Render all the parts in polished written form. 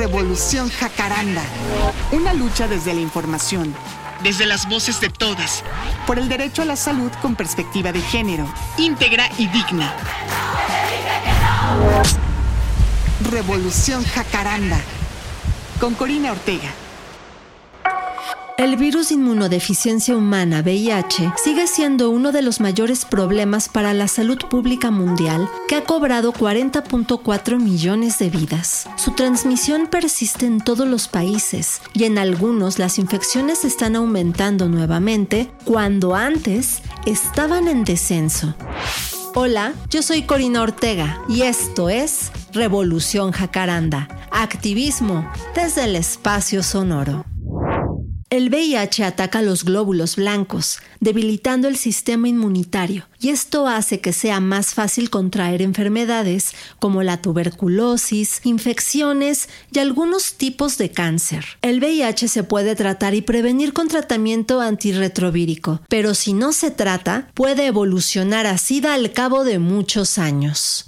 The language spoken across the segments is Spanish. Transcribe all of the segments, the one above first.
Revolución Jacaranda. Una lucha desde la información, desde las voces de todas, por el derecho a la salud con perspectiva de género, íntegra y digna. Revolución Jacaranda. Con Corina Ortega. El virus de inmunodeficiencia humana, VIH, sigue siendo uno de los mayores problemas para la salud pública mundial, que ha cobrado 40.4 millones de vidas. Su transmisión persiste en todos los países y en algunos las infecciones están aumentando nuevamente cuando antes estaban en descenso. Hola, yo soy Corina Ortega y esto es Revolución Jacaranda, activismo desde el espacio sonoro. El VIH ataca los glóbulos blancos, debilitando el sistema inmunitario, y esto hace que sea más fácil contraer enfermedades como la tuberculosis, infecciones y algunos tipos de cáncer. El VIH se puede tratar y prevenir con tratamiento antirretrovírico, pero si no se trata, puede evolucionar a SIDA al cabo de muchos años.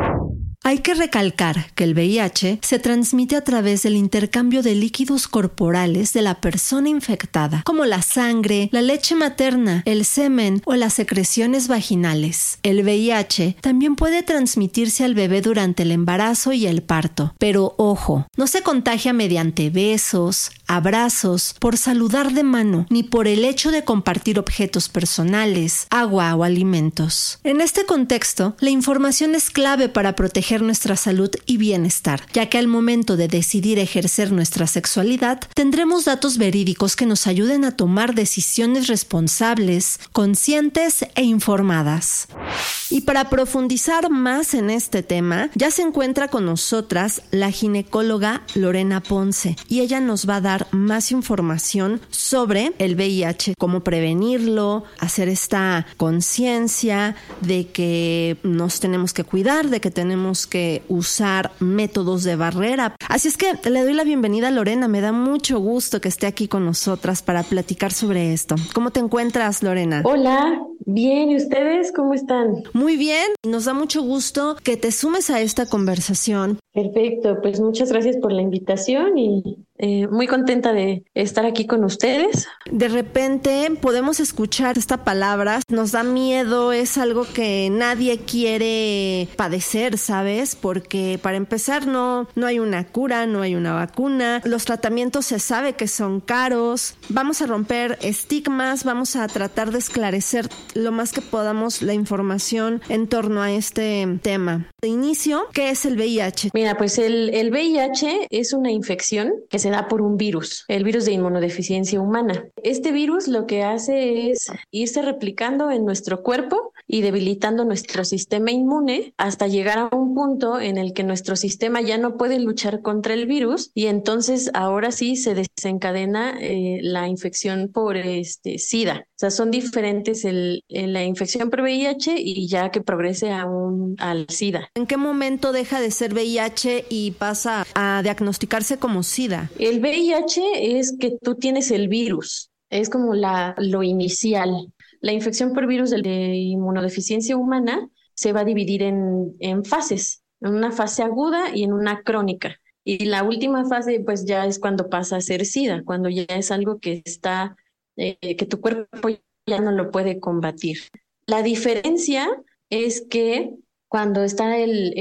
Hay que recalcar que el VIH se transmite a través del intercambio de líquidos corporales de la persona infectada, como la sangre, la leche materna, el semen o las secreciones vaginales. El VIH también puede transmitirse al bebé durante el embarazo y el parto, pero ojo, no se contagia mediante besos, abrazos, por saludar de mano, ni por el hecho de compartir objetos personales, agua o alimentos. En este contexto, la información es clave para proteger nuestra salud y bienestar, ya que al momento de decidir ejercer nuestra sexualidad, tendremos datos verídicos que nos ayuden a tomar decisiones responsables, conscientes e informadas. Y para profundizar más en este tema, ya se encuentra con nosotras la ginecóloga Lorena Ponce, y ella nos va a dar más información sobre el VIH, cómo prevenirlo, hacer esta conciencia de que nos tenemos que cuidar, de que tenemos que usar métodos de barrera. Así es que le doy la bienvenida a Lorena. Me da mucho gusto que esté aquí con nosotras para platicar sobre esto. ¿Cómo te encuentras, Lorena? Hola, bien. ¿Y ustedes cómo están? Muy bien. Nos da mucho gusto que te sumes a esta conversación. Perfecto. Pues muchas gracias por la invitación y muy contenta de estar aquí con ustedes. De repente podemos escuchar esta palabra, nos da miedo, es algo que nadie quiere padecer, ¿sabes? Porque para empezar no hay una cura, no hay una vacuna, los tratamientos se sabe que son caros, vamos a romper estigmas, vamos a tratar de esclarecer lo más que podamos la información en torno a este tema. De inicio, ¿qué es el VIH? Mira, pues el VIH es una infección que se da por un virus, el virus de inmunodeficiencia humana. Este virus lo que hace es irse replicando en nuestro cuerpo y debilitando nuestro sistema inmune hasta llegar a un punto en el que nuestro sistema ya no puede luchar contra el virus y entonces ahora sí se desencadena la infección por SIDA. O sea, son diferentes la infección por VIH y ya que progrese al SIDA. ¿En qué momento deja de ser VIH y pasa a diagnosticarse como SIDA? El VIH es que tú tienes el virus, es como lo inicial. La infección por virus de inmunodeficiencia humana se va a dividir en fases, en una fase aguda y en una crónica. Y la última fase pues ya es cuando pasa a ser SIDA, cuando ya es algo que está, que tu cuerpo ya no lo puede combatir. La diferencia es que cuando está el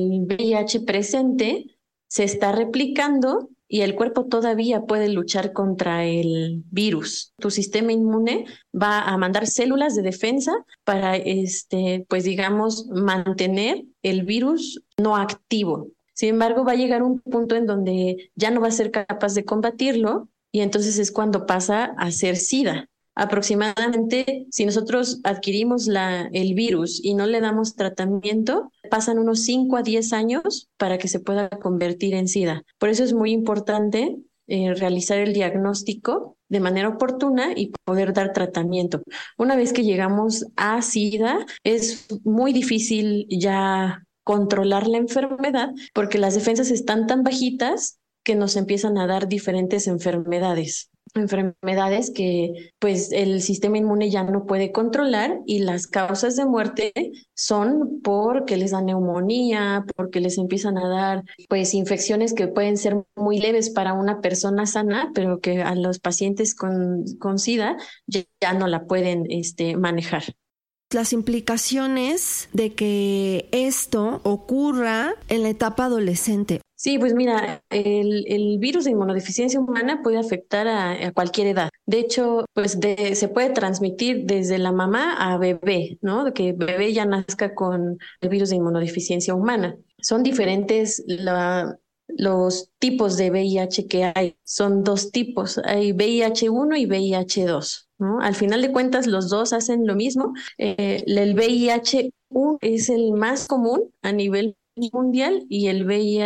VIH presente, se está replicando y el cuerpo todavía puede luchar contra el virus. Tu sistema inmune va a mandar células de defensa para, pues digamos, mantener el virus no activo. Sin embargo, va a llegar un punto en donde ya no va a ser capaz de combatirlo y entonces es cuando pasa a ser SIDA. Aproximadamente, si nosotros adquirimos el virus y no le damos tratamiento, pasan unos 5 a 10 años para que se pueda convertir en SIDA. Por eso es muy importante realizar el diagnóstico de manera oportuna y poder dar tratamiento. Una vez que llegamos a SIDA, es muy difícil ya controlar la enfermedad porque las defensas están tan bajitas que nos empiezan a dar diferentes enfermedades. enfermedades que pues el sistema inmune ya no puede controlar, y las causas de muerte son porque les da neumonía, porque les empiezan a dar pues infecciones que pueden ser muy leves para una persona sana, pero que a los pacientes con SIDA ya no la pueden manejar. Las implicaciones de que esto ocurra en la etapa adolescente. Sí, pues mira, el virus de inmunodeficiencia humana puede afectar a cualquier edad. De hecho, pues se puede transmitir desde la mamá a bebé, ¿no? De que bebé ya nazca con el virus de inmunodeficiencia humana. Son diferentes los tipos de VIH que hay. Son dos tipos. Hay VIH-1 y VIH-2, ¿no? Al final de cuentas, los dos hacen lo mismo. El VIH-1 es el más común a nivel mundial, y el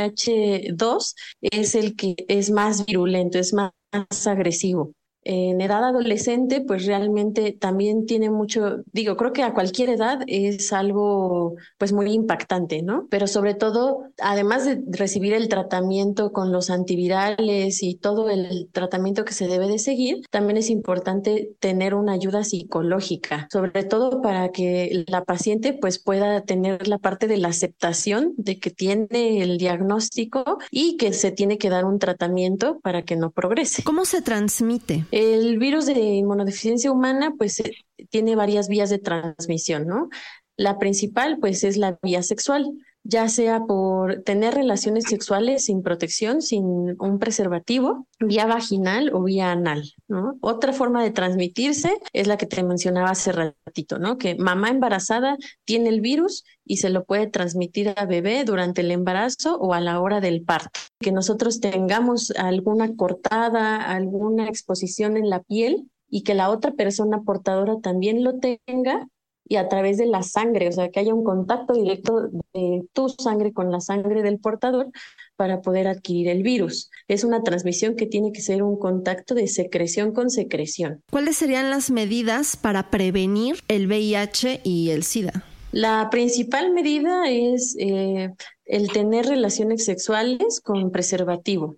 VIH-2 es el que es más virulento, es más agresivo. En edad adolescente, pues realmente también tiene mucho, digo, creo que a cualquier edad es algo pues muy impactante, ¿no? Pero sobre todo, además de recibir el tratamiento con los antivirales y todo el tratamiento que se debe de seguir, también es importante tener una ayuda psicológica, sobre todo para que la paciente pues pueda tener la parte de la aceptación de que tiene el diagnóstico y que se tiene que dar un tratamiento para que no progrese. ¿Cómo se transmite? El virus de inmunodeficiencia humana pues tiene varias vías de transmisión, ¿no? La principal pues es la vía sexual, ya sea por tener relaciones sexuales sin protección, sin un preservativo, vía vaginal o vía anal, ¿no? Otra forma de transmitirse es la que te mencionaba hace ratito, ¿no? Que mamá embarazada tiene el virus y se lo puede transmitir a bebé durante el embarazo o a la hora del parto. Que nosotros tengamos alguna cortada, alguna exposición en la piel, y que la otra persona portadora también lo tenga, y a través de la sangre, o sea, que haya un contacto directo de tu sangre con la sangre del portador para poder adquirir el virus. Es una transmisión que tiene que ser un contacto de secreción con secreción. ¿Cuáles serían las medidas para prevenir el VIH y el SIDA? La principal medida es el tener relaciones sexuales con preservativo.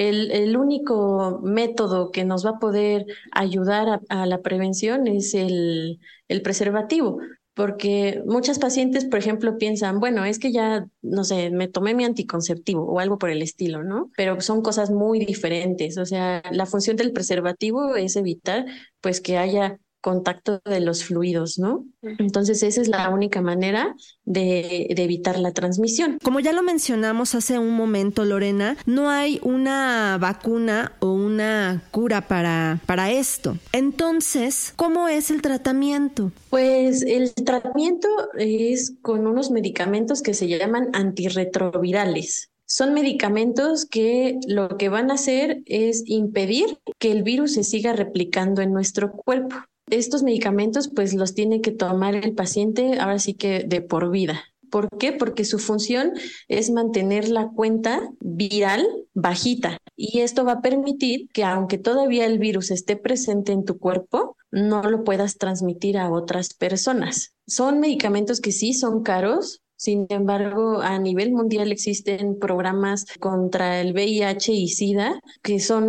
El único método que nos va a poder ayudar a la prevención es el preservativo, porque muchas pacientes, por ejemplo, piensan, bueno, es que ya, no sé, me tomé mi anticonceptivo o algo por el estilo, ¿no? Pero son cosas muy diferentes. O sea, la función del preservativo es evitar, pues, que haya contacto de los fluidos, ¿no? Entonces esa es la única manera de evitar la transmisión. Como ya lo mencionamos hace un momento, Lorena, no hay una vacuna o una cura para esto. Entonces, ¿cómo es el tratamiento? Pues el tratamiento es con unos medicamentos que se llaman antirretrovirales. Son medicamentos que lo que van a hacer es impedir que el virus se siga replicando en nuestro cuerpo. Estos medicamentos pues los tiene que tomar el paciente ahora sí que de por vida. ¿Por qué? Porque su función es mantener la cuenta viral bajita, y esto va a permitir que aunque todavía el virus esté presente en tu cuerpo, no lo puedas transmitir a otras personas. Son medicamentos que sí son caros. Sin embargo, a nivel mundial existen programas contra el VIH y SIDA que son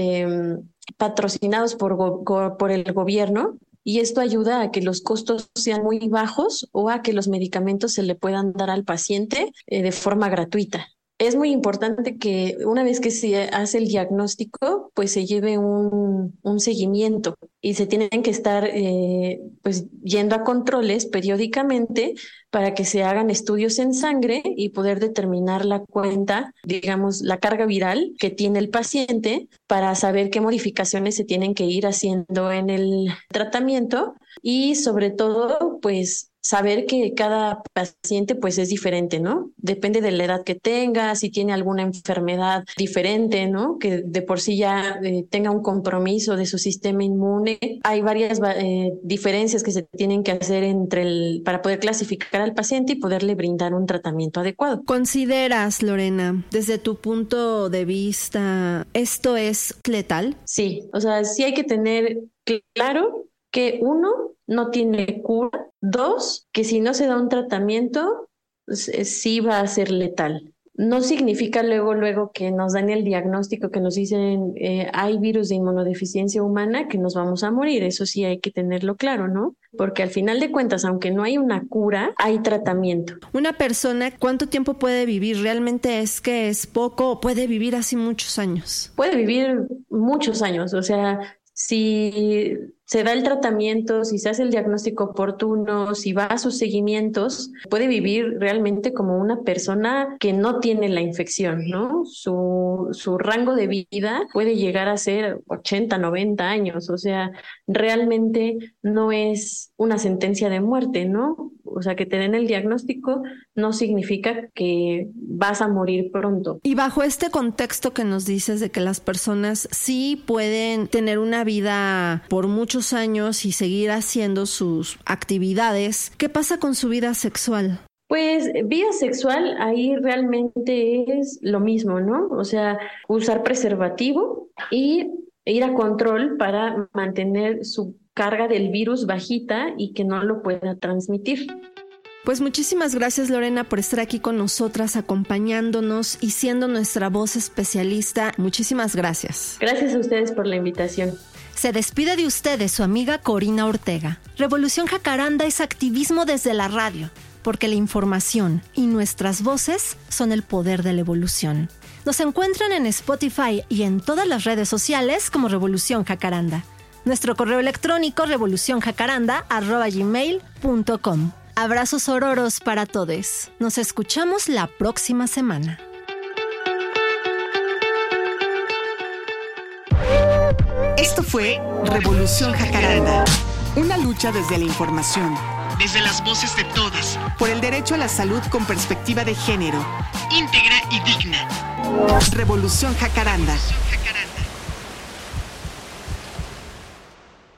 patrocinados por el gobierno, y esto ayuda a que los costos sean muy bajos o a que los medicamentos se le puedan dar al paciente de forma gratuita. Es muy importante que una vez que se hace el diagnóstico, pues se lleve un seguimiento, y se tienen que estar pues yendo a controles periódicamente para que se hagan estudios en sangre y poder determinar la cuenta, digamos, la carga viral que tiene el paciente, para saber qué modificaciones se tienen que ir haciendo en el tratamiento, y sobre todo, pues saber que cada paciente pues es diferente, ¿no? Depende de la edad que tenga, si tiene alguna enfermedad diferente, ¿no? Que de por sí ya tenga un compromiso de su sistema inmune. Hay varias diferencias que se tienen que hacer para poder clasificar al paciente y poderle brindar un tratamiento adecuado. ¿Consideras, Lorena, desde tu punto de vista, esto es letal? Sí, o sea, sí hay que tener claro que uno, no tiene cura. Dos, que si no se da un tratamiento, sí va a ser letal. no significa luego que nos dan el diagnóstico, que nos dicen hay virus de inmunodeficiencia humana, que nos vamos a morir. Eso sí hay que tenerlo claro, ¿no? Porque al final de cuentas, aunque no hay una cura, hay tratamiento. Una persona, ¿cuánto tiempo puede vivir? ¿Realmente es que es poco o puede vivir así muchos años? Puede vivir muchos años, o sea, si se da el tratamiento, si se hace el diagnóstico oportuno, si va a sus seguimientos, puede vivir realmente como una persona que no tiene la infección, ¿no? Su rango de vida puede llegar a ser 80, 90 años, o sea, realmente no es una sentencia de muerte, ¿no? O sea, que te den el diagnóstico no significa que vas a morir pronto. Y bajo este contexto que nos dices de que las personas sí pueden tener una vida por muchos años y seguir haciendo sus actividades, ¿qué pasa con su vida sexual? Pues vida sexual ahí realmente es lo mismo, ¿no? O sea, usar preservativo y ir a control para mantener su carga del virus bajita y que no lo pueda transmitir. Pues muchísimas gracias, Lorena, por estar aquí con nosotras, acompañándonos y siendo nuestra voz especialista. Muchísimas gracias. Gracias a ustedes por la invitación. Se despide de ustedes su amiga Corina Ortega. Revolución Jacaranda es activismo desde la radio, porque la información y nuestras voces son el poder de la evolución. Nos encuentran en Spotify y en todas las redes sociales como Revolución Jacaranda. Nuestro correo electrónico revolucionjacaranda@gmail.com. Abrazos ororos para todos. Nos escuchamos la próxima semana. Esto fue Revolución Jacaranda, una lucha desde la información, desde las voces de todas, por el derecho a la salud con perspectiva de género, íntegra y digna. Revolución Jacaranda.